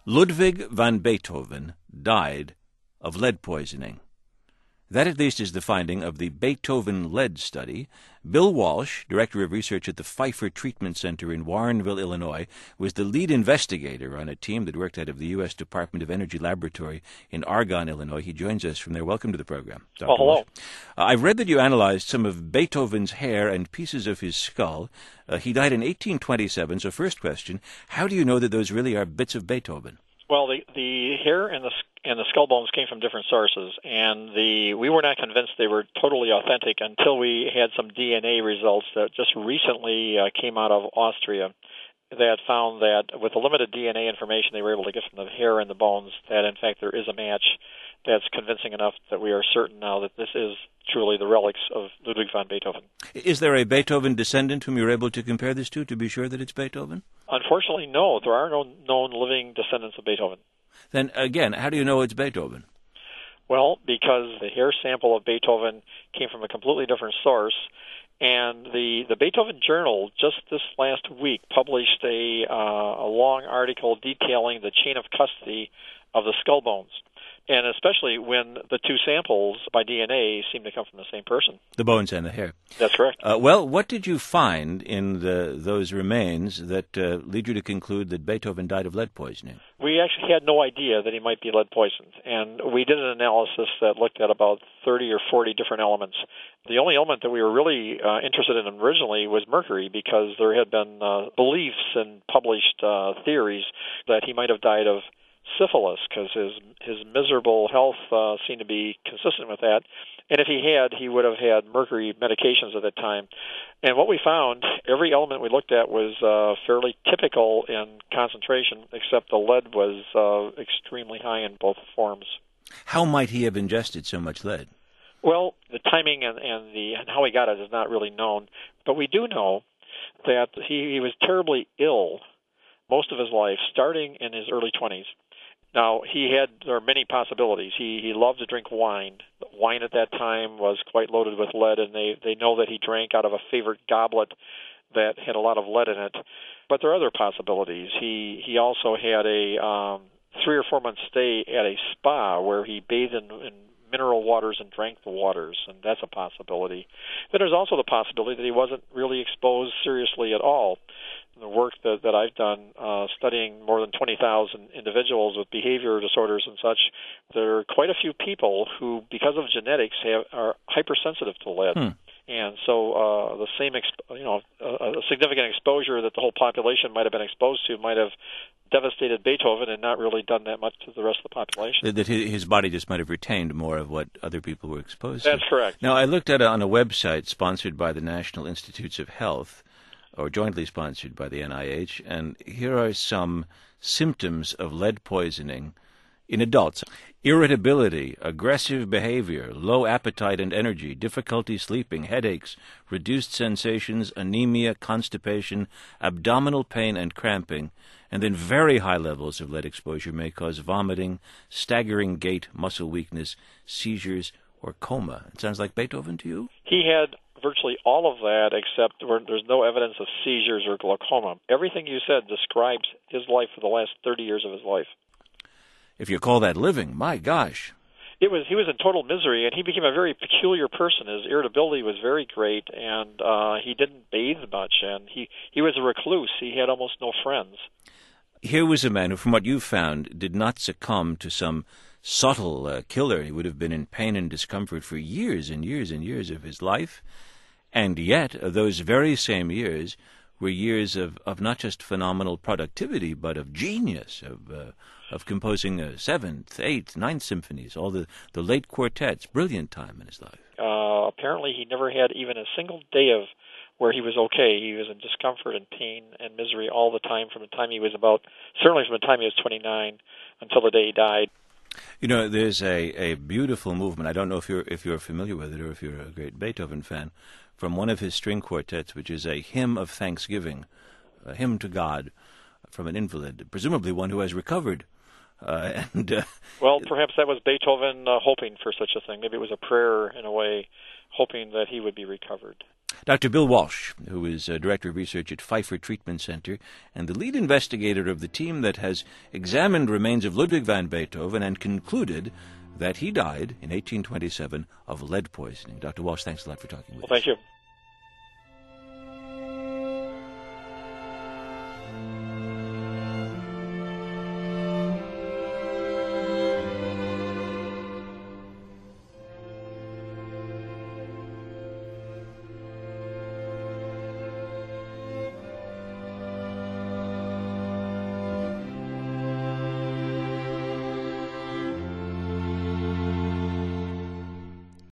Ludwig van Beethoven died of lead poisoning. That at least is the finding of the Beethoven Lead Study. Bill Walsh, Director of Research at the Pfeiffer Treatment Center in Warrenville, Illinois, was the lead investigator on a team that worked out of the U.S. Department of Energy Laboratory in Argonne, Illinois. He joins us from there. Welcome to the program, Dr. Hello. Walsh. I've read that you analyzed some of Beethoven's hair and pieces of his skull. He died in 1827, so first question, how do you know that those really are bits of Beethoven? Well, the hair and the skull bones came from different sources, and we were not convinced they were totally authentic until we had some DNA results that just recently came out of Austria that found that with the limited DNA information they were able to get from the hair and the bones, that in fact there is a match that's convincing enough that we are certain now that this is truly the relics of Ludwig van Beethoven. Is there a Beethoven descendant whom you're able to compare this to be sure that it's Beethoven? Unfortunately, no. There are no known living descendants of Beethoven. Then, again, how do you know it's Beethoven? Well, because the hair sample of Beethoven came from a completely different source, and the Beethoven Journal just this last week published a long article detailing the chain of custody of the skull bones, and especially when the two samples by DNA seem to come from the same person. The bones and the hair. That's correct. Well, what did you find in those remains that lead you to conclude that Beethoven died of lead poisoning? We actually had no idea that he might be lead poisoned, and we did an analysis that looked at about 30 or 40 different elements. The only element that we were really interested in originally was mercury, because there had been beliefs and published theories that he might have died of syphilis, because his miserable health seemed to be consistent with that. And if he had, he would have had mercury medications at that time. And what we found, every element we looked at was fairly typical in concentration, except the lead was extremely high in both forms. How might he have ingested so much lead? Well, the timing and how he got it is not really known. But we do know that he was terribly ill most of his life, starting in his early 20s. Now, there are many possibilities. He loved to drink wine. Wine at that time was quite loaded with lead, and they know that he drank out of a favorite goblet that had a lot of lead in it. But there are other possibilities. He also had a 3 or 4 month stay at a spa where he bathed in mineral waters and drank the waters, and that's a possibility. Then there's also the possibility that he wasn't really exposed seriously at all. The work that I've done studying more than 20,000 individuals with behavior disorders and such, there are quite a few people who, because of genetics, are hypersensitive to lead. And so the same, a significant exposure that the whole population might have been exposed to might have devastated Beethoven and not really done that much to the rest of the population. That his body just might have retained more of what other people were exposed to. That's correct. Now, I looked at it on a website sponsored by the National Institutes of Health, or jointly sponsored by the NIH, and here are some symptoms of lead poisoning in adults. Irritability, aggressive behavior, low appetite and energy, difficulty sleeping, headaches, reduced sensations, anemia, constipation, abdominal pain and cramping, and then very high levels of lead exposure may cause vomiting, staggering gait, muscle weakness, seizures, or coma. It sounds like Beethoven to you? He had virtually all of that, except where there's no evidence of seizures or glaucoma. Everything you said describes his life for the last 30 years of his life. If you call that living, my gosh. He was in total misery, and he became a very peculiar person. His irritability was very great, and he didn't bathe much, and he was a recluse. He had almost no friends. Here was a man who, from what you found, did not succumb to some subtle killer. He would have been in pain and discomfort for years and years and years of his life, and yet those very same years were years of not just phenomenal productivity, but of genius, of composing 7th, 8th, 9th symphonies, all the late quartets, brilliant time in his life. Apparently he never had even a single day of where he was okay. He was in discomfort and pain and misery all the time from the time he was certainly from the time he was 29 until the day he died. You know, there's a beautiful movement. I don't know if you're familiar with it or if you're a great Beethoven fan, from one of his string quartets, which is a hymn of thanksgiving, a hymn to God from an invalid, presumably one who has recovered. Well, perhaps that was Beethoven hoping for such a thing. Maybe it was a prayer in a way, hoping that he would be recovered. Dr. Bill Walsh, who is Director of Research at Pfeiffer Treatment Center and the lead investigator of the team that has examined remains of Ludwig van Beethoven and concluded that he died in 1827 of lead poisoning. Dr. Walsh, thanks a lot for talking with us. Well, thank you.